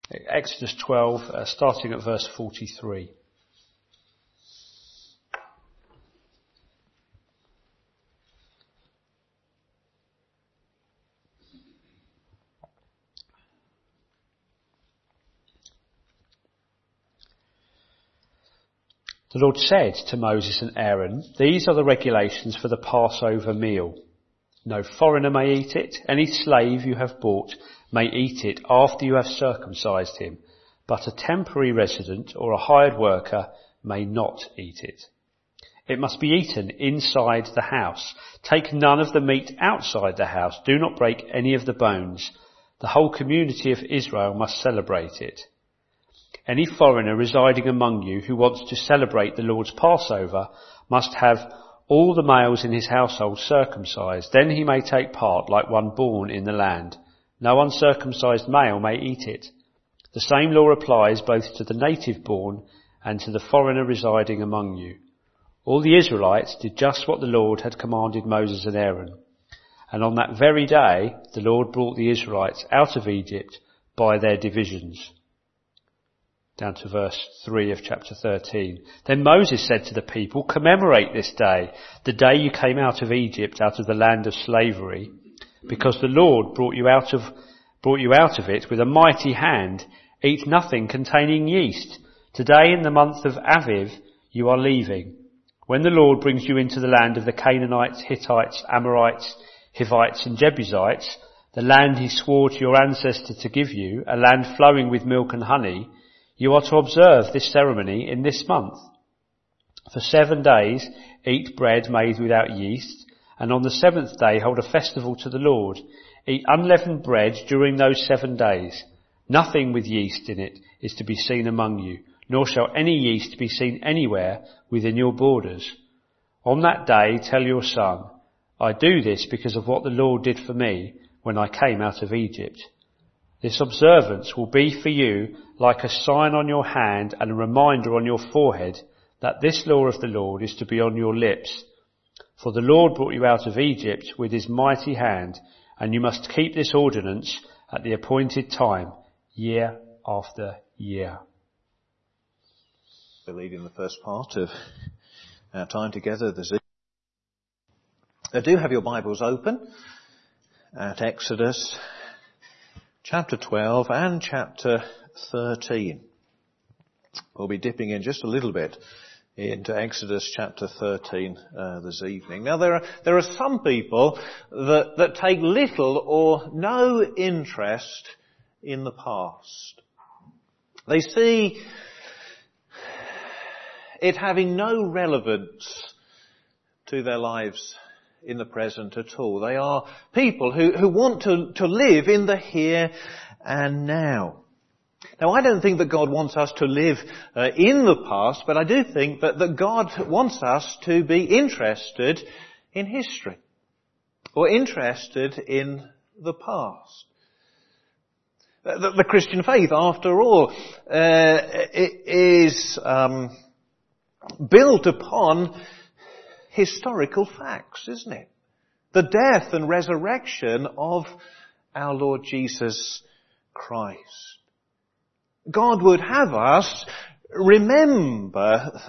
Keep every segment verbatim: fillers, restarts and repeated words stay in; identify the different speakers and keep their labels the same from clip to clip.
Speaker 1: Exodus twelve, uh, starting at verse forty-three. The Lord said to Moses and Aaron, "These are the regulations for the Passover meal. No foreigner may eat it. Any slave you have bought may eat it after you have circumcised him, but a temporary resident or a hired worker may not eat it. It must be eaten inside the house. Take none of the meat outside the house. Do not break any of the bones. The whole community of Israel must celebrate it. Any foreigner residing among you who wants to celebrate the Lord's Passover must have all the males in his household circumcised. Then he may take part like one born in the land. No uncircumcised male may eat it. The same law applies both to the native born and to the foreigner residing among you." All the Israelites did just what the Lord had commanded Moses and Aaron. And on that very day, the Lord brought the Israelites out of Egypt by their divisions. Down to verse three of chapter thirteen. Then Moses said to the people, "Commemorate this day, the day you came out of Egypt, out of the land of slavery, because the Lord brought you out of, brought you out of it with a mighty hand. Eat nothing containing yeast. Today in the month of Aviv you are leaving. When the Lord brings you into the land of the Canaanites, Hittites, Amorites, Hivites and Jebusites, the land he swore to your ancestor to give you, a land flowing with milk and honey, you are to observe this ceremony in this month. For seven days eat bread made without yeast, and on the seventh day hold a festival to the Lord. Eat unleavened bread during those seven days. Nothing with yeast in it is to be seen among you, nor shall any yeast be seen anywhere within your borders. On that day tell your son, I do this because of what the Lord did for me when I came out of Egypt. This observance will be for you like a sign on your hand and a reminder on your forehead that this law of the Lord is to be on your lips. For the Lord brought you out of Egypt with his mighty hand, and you must keep this ordinance at the appointed time, year after year."
Speaker 2: We're leading the first part of our time together this evening. I do have your Bibles open at Exodus chapter twelve and chapter thirteen. We'll be dipping in just a little bit into Exodus chapter thirteen uh, this evening. Now there are there are some people that that take little or no interest in the past. They see it having no relevance to their lives in the present at all. They are people who, who want to, to live in the here and now. Now, I don't think that God wants us to live uh, in the past, but I do think that, that God wants us to be interested in history, or interested in the past. The, the Christian faith, after all, uh, it is um, built upon historical facts, isn't it? The death and resurrection of our Lord Jesus Christ. God would have us remember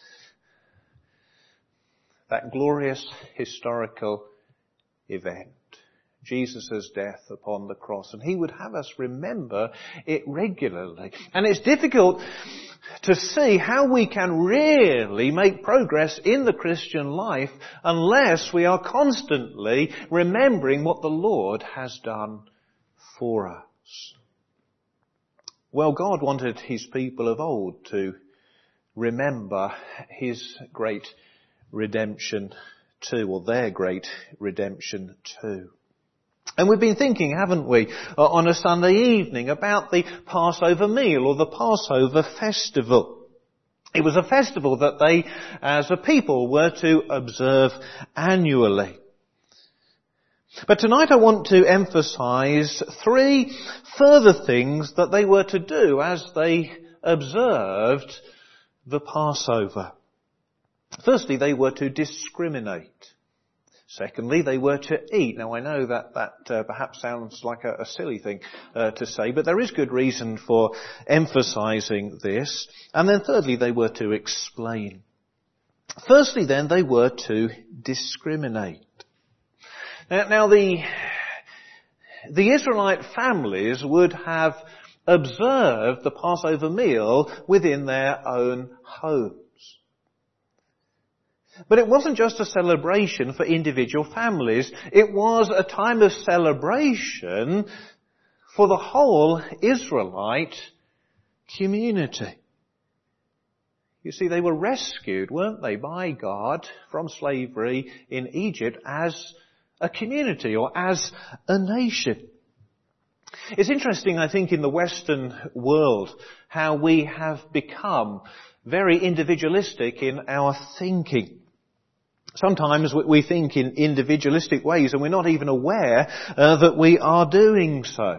Speaker 2: that glorious historical event, Jesus' death upon the cross, and he would have us remember it regularly. And it's difficult to see how we can really make progress in the Christian life unless we are constantly remembering what the Lord has done for us. Well, God wanted his people of old to remember his great redemption too, or their great redemption too. And we've been thinking, haven't we, on a Sunday evening about the Passover meal or the Passover festival. It was a festival that they, as a people, were to observe annually. But tonight I want to emphasize three further things that they were to do as they observed the Passover. Firstly, they were to discriminate. Secondly, they were to eat. Now I know that that uh, perhaps sounds like a, a silly thing uh, to say, but there is good reason for emphasising this. And then thirdly, they were to explain. Firstly then, they were to discriminate. Now, now the, the Israelite families would have observed the Passover meal within their own homes. But it wasn't just a celebration for individual families. It was a time of celebration for the whole Israelite community. You see, they were rescued, weren't they, by God from slavery in Egypt as a community or as a nation. It's interesting, I think, in the Western world, how we have become very individualistic in our thinking. Sometimes we think in individualistic ways and we're not even aware uh, that we are doing so.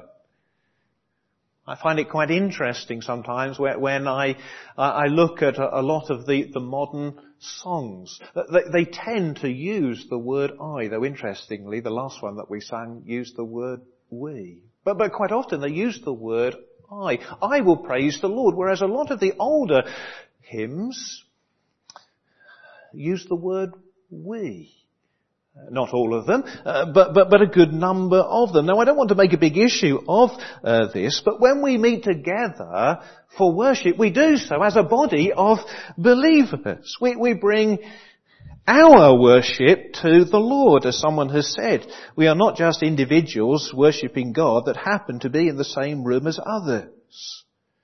Speaker 2: I find it quite interesting sometimes when I I look at a lot of the, the modern songs. They, they tend to use the word I, though interestingly the last one that we sang used the word we. But, but quite often they use the word I. I will praise the Lord, whereas a lot of the older hymns use the word we. Not all of them, uh, but, but, but a good number of them. Now I don't want to make a big issue of uh, this, but when we meet together for worship, we do so as a body of believers. We, we bring our worship to the Lord, as someone has said. We are not just individuals worshipping God that happen to be in the same room as others.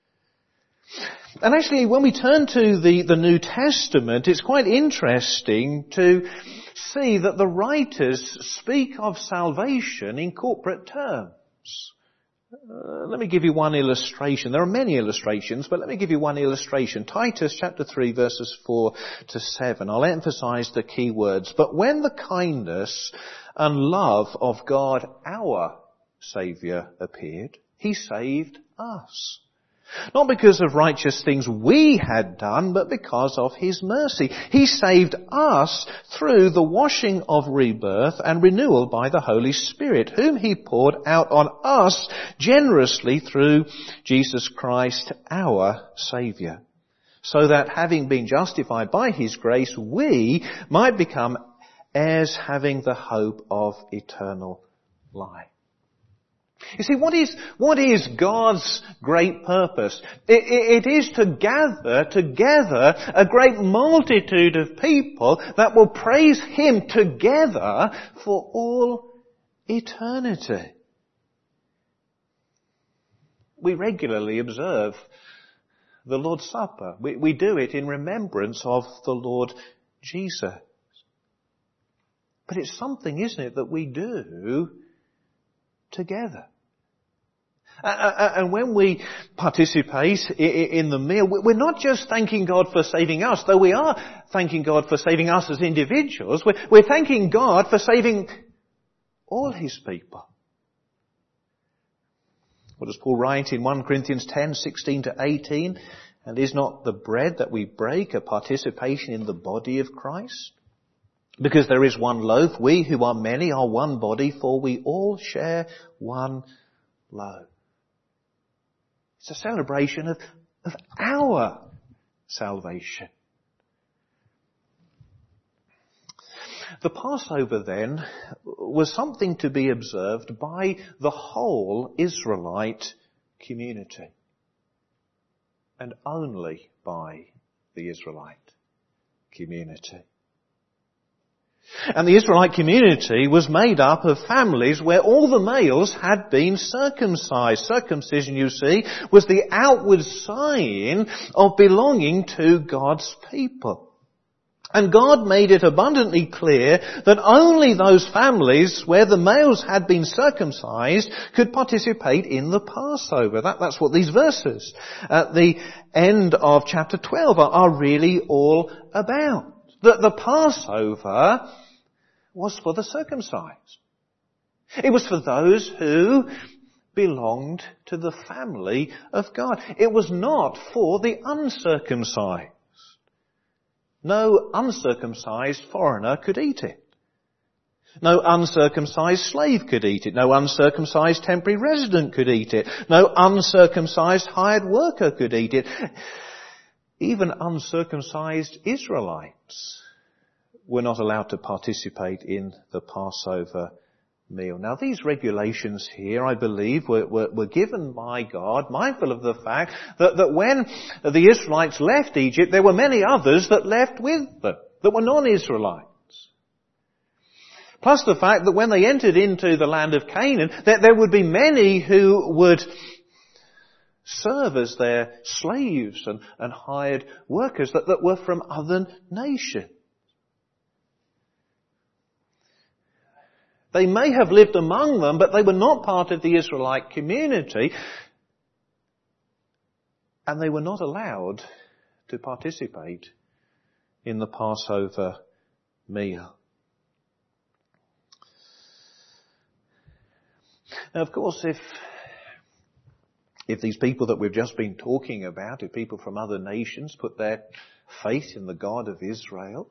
Speaker 2: And actually, when we turn to the, the New Testament, it's quite interesting to see that the writers speak of salvation in corporate terms. Uh, let me give you one illustration. There are many illustrations, but let me give you one illustration. Titus chapter three verses four to seven. I'll emphasize the key words. But when the kindness and love of God, our Saviour, appeared, He saved us. Not because of righteous things we had done, but because of His mercy. He saved us through the washing of rebirth and renewal by the Holy Spirit, whom He poured out on us generously through Jesus Christ, our Saviour, so that having been justified by His grace, we might become heirs having the hope of eternal life. You see, what is, what is God's great purpose? It, it, it is to gather together a great multitude of people that will praise Him together for all eternity. We regularly observe the Lord's Supper. We, we do it in remembrance of the Lord Jesus. But it's something, isn't it, that we do together. And when we participate in the meal, we're not just thanking God for saving us, though we are thanking God for saving us as individuals. We're thanking God for saving all His people. What does Paul write in First Corinthians ten, sixteen to eighteen? And is not the bread that we break a participation in the body of Christ? Because there is one loaf, we who are many are one body, for we all share one loaf. It's a celebration of, of our salvation. The Passover then was something to be observed by the whole Israelite community. And only by the Israelite community. And the Israelite community was made up of families where all the males had been circumcised. Circumcision, you see, was the outward sign of belonging to God's people. And God made it abundantly clear that only those families where the males had been circumcised could participate in the Passover. That, that's what these verses at the end of chapter twelve are, are really all about. That the Passover was for the circumcised. It was for those who belonged to the family of God. It was not for the uncircumcised. No uncircumcised foreigner could eat it. No uncircumcised slave could eat it. No uncircumcised temporary resident could eat it. No uncircumcised hired worker could eat it. Even uncircumcised Israelites were not allowed to participate in the Passover meal. Now these regulations here, I believe, were, were, were given by God, mindful of the fact that, that when the Israelites left Egypt, there were many others that left with them, that were non-Israelites. Plus the fact that when they entered into the land of Canaan, that there would be many who would serve as their slaves and, and hired workers that, that were from other nations. They may have lived among them, but they were not part of the Israelite community, and they were not allowed to participate in the Passover meal. Now, of course, if if these people that we've just been talking about, if people from other nations put their faith in the God of Israel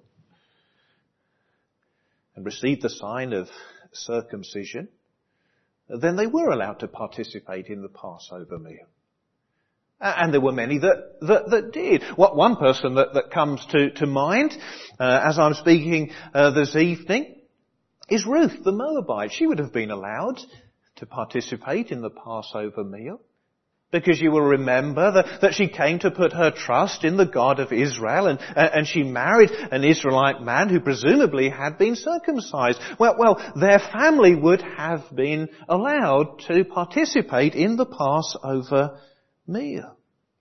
Speaker 2: and received the sign of circumcision, then they were allowed to participate in the Passover meal. And there were many that, that, that did. What one person that, that comes to, to mind, uh, as I'm speaking uh, this evening, is Ruth the Moabite. She would have been allowed to participate in the Passover meal, because you will remember that, that she came to put her trust in the God of Israel, and, and she married an Israelite man who presumably had been circumcised. Well, well, their family would have been allowed to participate in the Passover meal.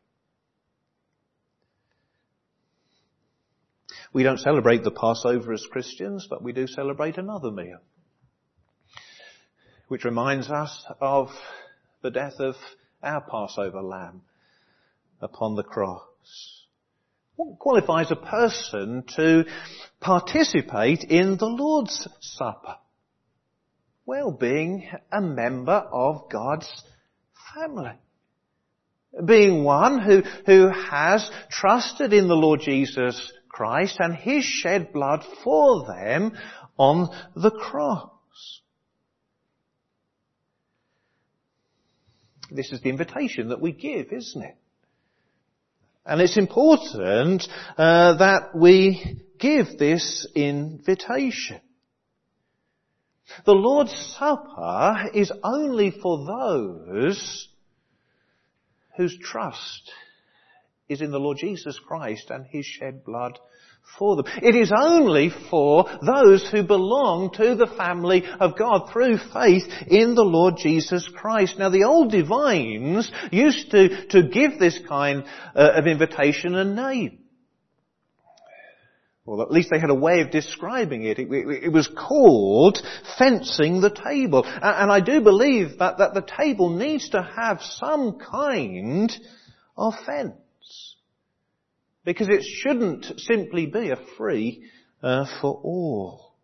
Speaker 2: We don't celebrate the Passover as Christians, but we do celebrate another meal, which reminds us of the death of our Passover lamb upon the cross. What qualifies a person to participate in the Lord's Supper? Well, being a member of God's family. Being one who, who has trusted in the Lord Jesus Christ and His shed blood for them on the cross. This is the invitation that we give, isn't it? And it's important uh, that we give this invitation. The Lord's Supper is only for those whose trust is in the Lord Jesus Christ and His shed blood for them. It is only for those who belong to the family of God through faith in the Lord Jesus Christ. Now, the old divines used to, to give this kind uh, of invitation a name. Well, at least they had a way of describing it. It, it, it was called fencing the table. And, and I do believe that, that the table needs to have some kind of fence. Because it shouldn't simply be a free uh, for all.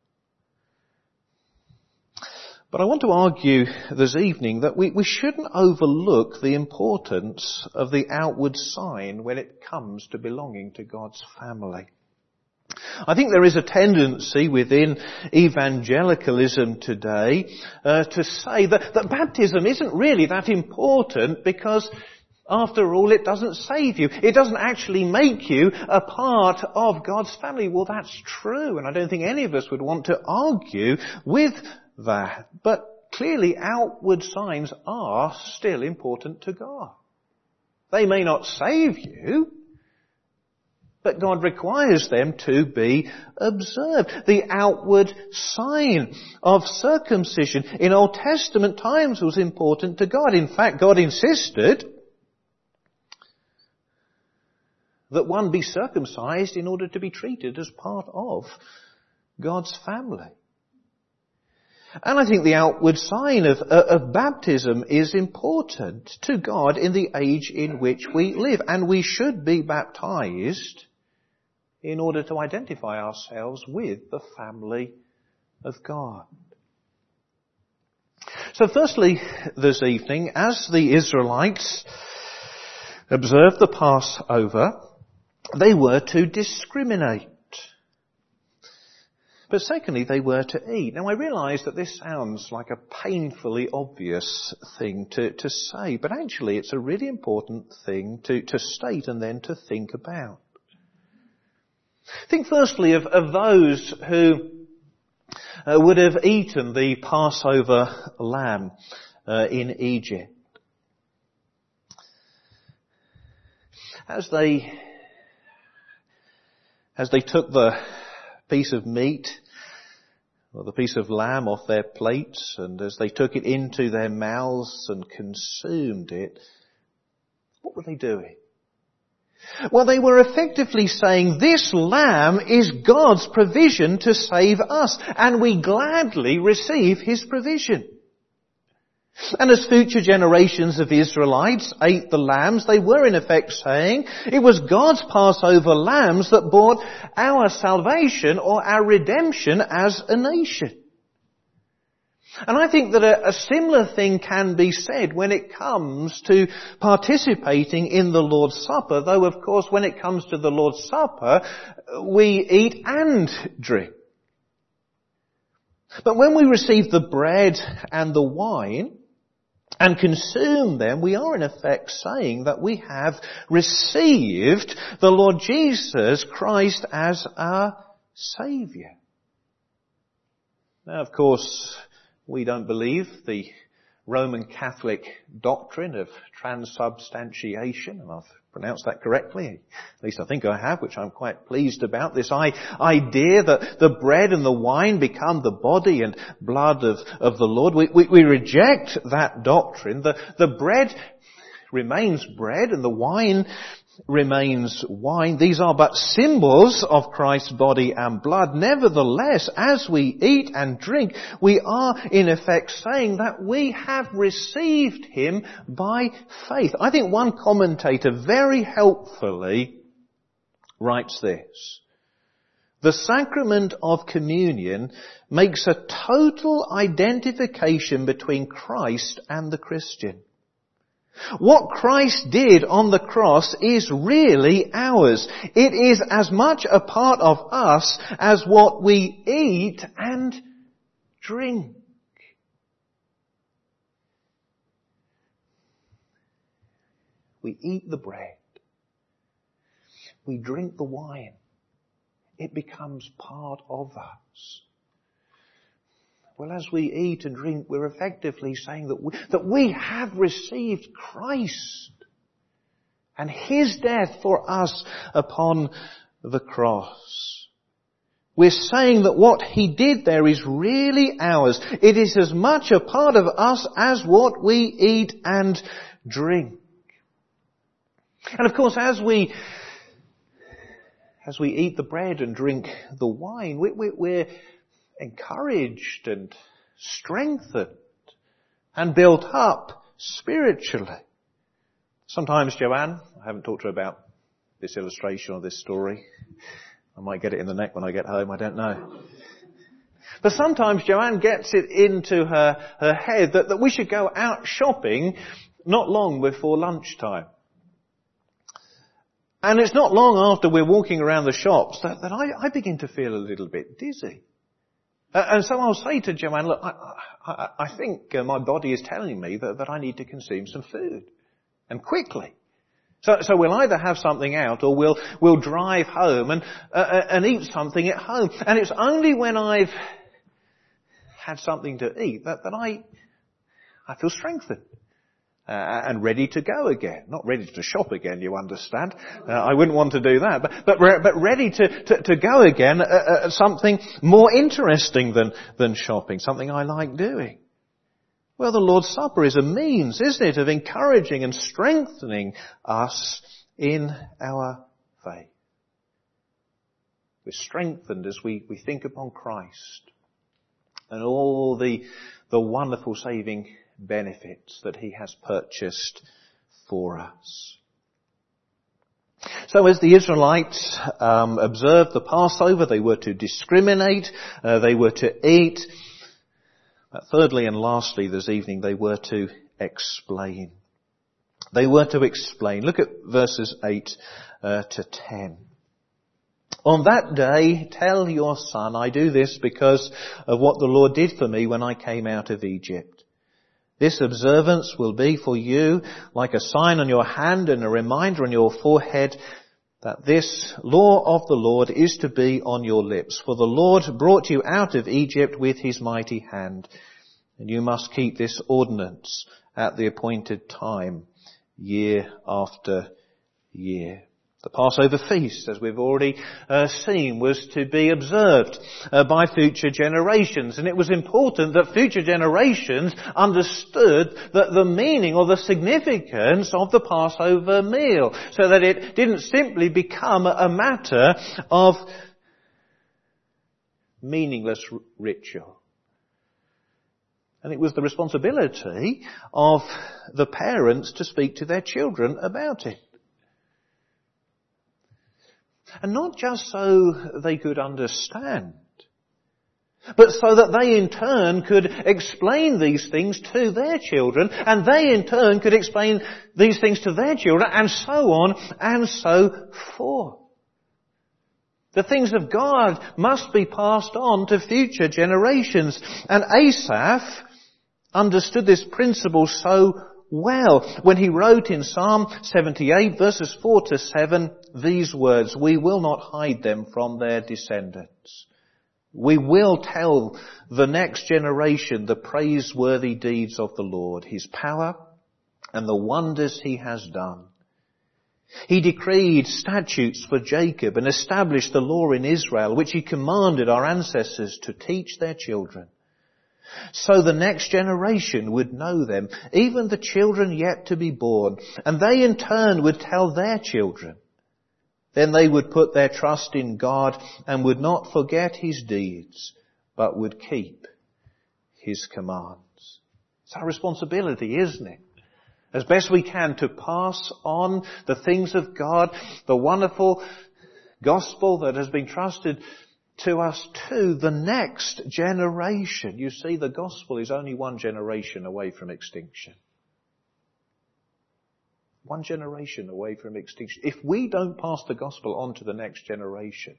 Speaker 2: But I want to argue this evening that we, we shouldn't overlook the importance of the outward sign when it comes to belonging to God's family. I think there is a tendency within evangelicalism today uh, to say that, that baptism isn't really that important because, after all, it doesn't save you. It doesn't actually make you a part of God's family. Well, that's true, and I don't think any of us would want to argue with that. But clearly, outward signs are still important to God. They may not save you, but God requires them to be observed. The outward sign of circumcision in Old Testament times was important to God. In fact, God insisted that one be circumcised in order to be treated as part of God's family. And I think the outward sign of, uh, of baptism is important to God in the age in which we live. And we should be baptized in order to identify ourselves with the family of God. So firstly, this evening, as the Israelites observed the Passover, they were to discriminate. But secondly, they were to eat. Now I realise that this sounds like a painfully obvious thing to, to say, but actually it's a really important thing to, to state and then to think about. Think firstly of, of those who uh, would have eaten the Passover lamb uh, in Egypt. As they, as they took the piece of meat or the piece of lamb off their plates, and as they took it into their mouths and consumed it, what were they doing? Well, they were effectively saying, this lamb is God's provision to save us, and we gladly receive His provision. And as future generations of Israelites ate the lambs, they were in effect saying it was God's Passover lambs that brought our salvation or our redemption as a nation. And I think that a, a similar thing can be said when it comes to participating in the Lord's Supper, though of course when it comes to the Lord's Supper, we eat and drink. But when we receive the bread and the wine, and consume them, we are in effect saying that we have received the Lord Jesus Christ as our Saviour. Now, of course, we don't believe the Roman Catholic doctrine of transubstantiation, and I've pronounced that correctly, at least I think I have, which I'm quite pleased about. This I- idea that the bread and the wine become the body and blood of, of the Lord. We, we, we reject that doctrine. The, the bread remains bread and the wine remains wine. These are but symbols of Christ's body and blood. Nevertheless, as we eat and drink, we are in effect saying that we have received Him by faith. I think one commentator very helpfully writes this: the sacrament of communion makes a total identification between Christ and the Christian. What Christ did on the cross is really ours. It is as much a part of us as what we eat and drink. We eat the bread. We drink the wine. It becomes part of us. Well, as we eat and drink, we're effectively saying that we, that we have received Christ and His death for us upon the cross. We're saying that what He did there is really ours. It is as much a part of us as what we eat and drink. And of course, as we as we eat the bread and drink the wine, we, we, we're encouraged and strengthened and built up spiritually. Sometimes Joanne, I haven't talked to her about this illustration or this story. I might get it in the neck when I get home, I don't know. But sometimes Joanne gets it into her, her head that, that we should go out shopping not long before lunchtime. And it's not long after we're walking around the shops that, that I, I begin to feel a little bit dizzy. Uh, and so I'll say to Joanne, look, I, I, I think uh, my body is telling me that, that I need to consume some food. And quickly. So, so we'll either have something out or we'll, we'll drive home and, uh, and eat something at home. And it's only when I've had something to eat that, that I, I feel strengthened. Uh, and ready to go again. Not ready to shop again, you understand. Uh, I wouldn't want to do that. But, but, re- but ready to, to, to go again at, at something more interesting than, than shopping. Something I like doing. Well, the Lord's Supper is a means, isn't it, of encouraging and strengthening us in our faith. We're strengthened as we, we think upon Christ and all the, the wonderful saving benefits that He has purchased for us. So as the Israelites um, observed the Passover, they were to discriminate, uh, they were to eat. But thirdly and lastly this evening, they were to explain. They were to explain. Look at verses eight uh, to ten. On that day, tell your son, I do this because of what the Lord did for me when I came out of Egypt. This observance will be for you like a sign on your hand and a reminder on your forehead that this law of the Lord is to be on your lips. For the Lord brought you out of Egypt with his mighty hand, and you must keep this ordinance at the appointed time, year after year. The Passover feast, as we've already uh, seen, was to be observed uh, by future generations. And it was important that future generations understood that the meaning or the significance of the Passover meal, so that it didn't simply become a matter of meaningless r- ritual. And it was the responsibility of the parents to speak to their children about it. And not just so they could understand, but so that they in turn could explain these things to their children, and they in turn could explain these things to their children, and so on and so forth. The things of God must be passed on to future generations. And Asaph understood this principle so well when he wrote in Psalm seventy-eight verses four to seven these words, we will not hide them from their descendants. We will tell the next generation the praiseworthy deeds of the Lord, his power and the wonders he has done. He decreed statutes for Jacob and established the law in Israel, which he commanded our ancestors to teach their children, so the next generation would know them, even the children yet to be born, and they in turn would tell their children. Then they would put their trust in God and would not forget his deeds, but would keep his commands. It's our responsibility, isn't it? As best we can to pass on the things of God, the wonderful gospel that has been trusted to us to the next generation. You see, the gospel is only one generation away from extinction. One generation away from extinction. If we don't pass the gospel on to the next generation,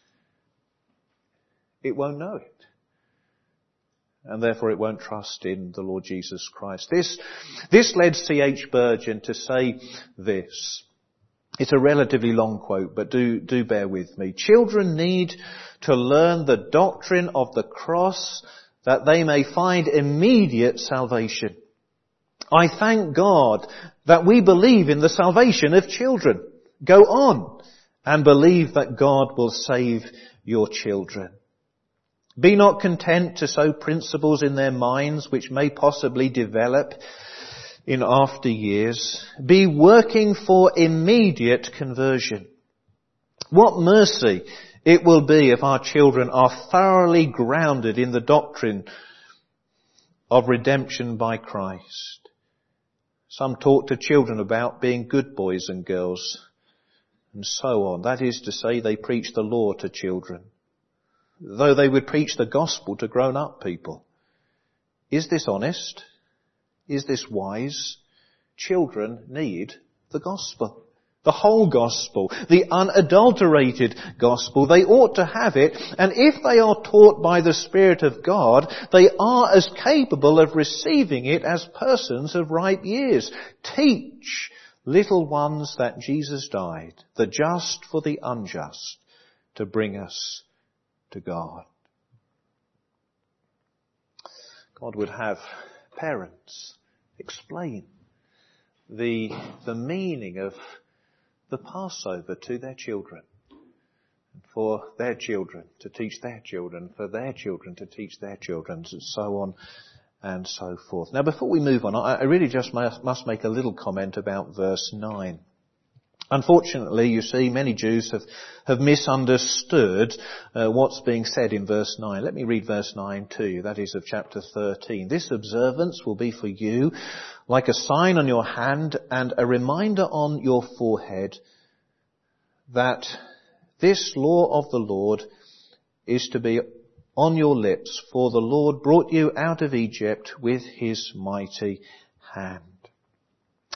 Speaker 2: it won't know it. And therefore it won't trust in the Lord Jesus Christ. This, this led C H Spurgeon to say this. It's a relatively long quote, but do, do bear with me. Children need to learn the doctrine of the cross that they may find immediate salvation. I thank God that we believe in the salvation of children. Go on and believe that God will save your children. Be not content to sow principles in their minds which may possibly develop in after years. Be working for immediate conversion. What mercy it will be if our children are thoroughly grounded in the doctrine of redemption by Christ. Some talk to children about being good boys and girls and so on. That is to say, they preach the law to children, though they would preach the gospel to grown-up people. Is this honest? Is this wise? Children need the gospel. The whole gospel. The unadulterated gospel. They ought to have it. And if they are taught by the Spirit of God, they are as capable of receiving it as persons of ripe years. Teach little ones that Jesus died, the just for the unjust, to bring us to God. God would have parents explain the, the meaning of the Passover to their children, for their children to teach their children, for their children to teach their children, and so on and so forth. Now, before we move on, I really just must make a little comment about verse nine. Unfortunately, you see, many Jews have, have misunderstood uh, what's being said in verse nine. Let me read verse nine to you, that is of chapter thirteen. This observance will be for you like a sign on your hand and a reminder on your forehead that this law of the Lord is to be on your lips, for the Lord brought you out of Egypt with his mighty hand.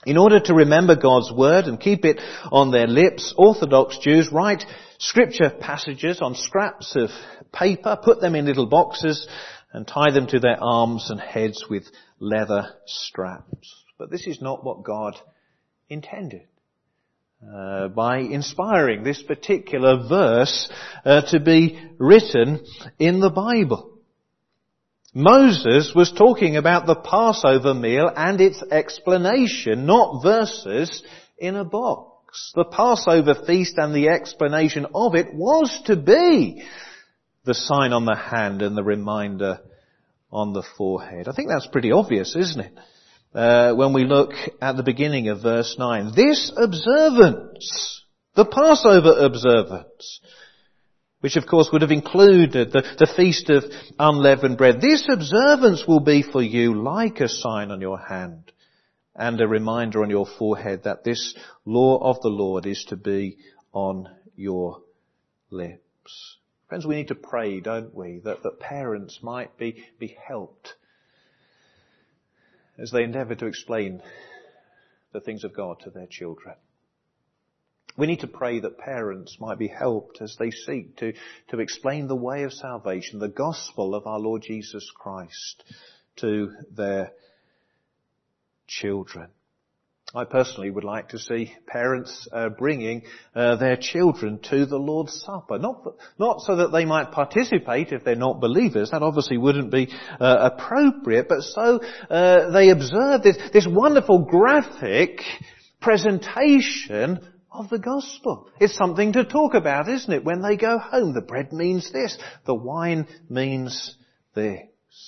Speaker 2: In order to remember God's word and keep it on their lips, Orthodox Jews write scripture passages on scraps of paper, put them in little boxes, and tie them to their arms and heads with leather straps. But this is not what God intended uh, by inspiring this particular verse uh, to be written in the Bible. Moses was talking about the Passover meal and its explanation, not verses in a box. The Passover feast and the explanation of it was to be the sign on the hand and the reminder on the forehead. I think that's pretty obvious, isn't it? Uh, when we look at the beginning of verse nine. This observance, the Passover observance, which of course would have included the, the Feast of Unleavened Bread. This observance will be for you like a sign on your hand and a reminder on your forehead that this law of the Lord is to be on your lips. Friends, we need to pray, don't we, that, that parents might be, be helped as they endeavour to explain the things of God to their children. We need to pray that parents might be helped as they seek to, to explain the way of salvation, the gospel of our Lord Jesus Christ to their children. I personally would like to see parents uh, bringing uh, their children to the Lord's Supper. Not, not so that they might participate if they're not believers. That obviously wouldn't be uh, appropriate. But so uh, they observe this, this wonderful graphic presentation of the gospel. It's something to talk about, isn't it? When they go home, the bread means this, the wine means this.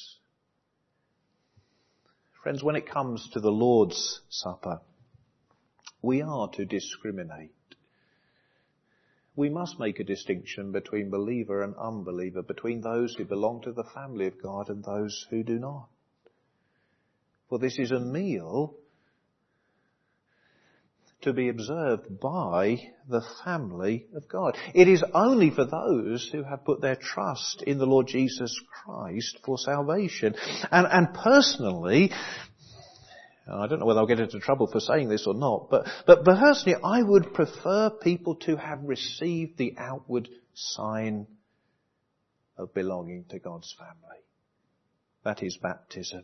Speaker 2: Friends, when it comes to the Lord's Supper, we are to discriminate. We must make a distinction between believer and unbeliever, between those who belong to the family of God and those who do not. For this is a meal to be observed by the family of God. It is only for those who have put their trust in the Lord Jesus Christ for salvation. And, and personally, I don't know whether I'll get into trouble for saying this or not, but, but personally I would prefer people to have received the outward sign of belonging to God's family. That is baptism.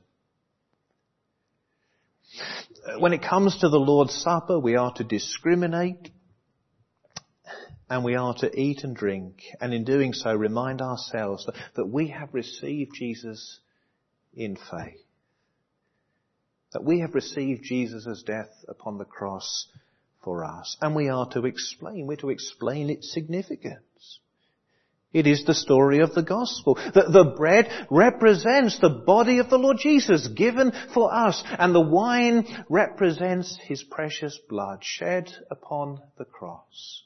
Speaker 2: When it comes to the Lord's Supper, we are to discriminate and we are to eat and drink, and in doing so remind ourselves that, that we have received Jesus in faith. That we have received Jesus' death upon the cross for us. And we are to explain, we're to explain its significance. It is the story of the gospel. The, the bread represents the body of the Lord Jesus given for us. And the wine represents his precious blood shed upon the cross.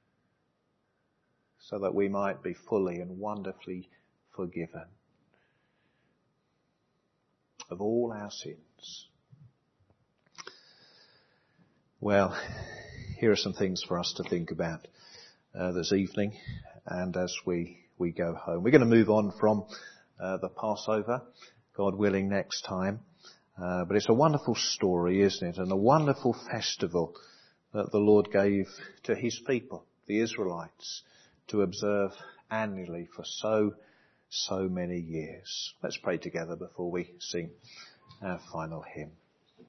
Speaker 2: So that we might be fully and wonderfully forgiven of all our sins. Well, here are some things for us to think about uh, this evening and as we, we go home. We're going to move on from uh, the Passover, God willing, next time. Uh, but it's a wonderful story, isn't it? And a wonderful festival that the Lord gave to his people, the Israelites, to observe annually for so, so many years. Let's pray together before we sing our final hymn.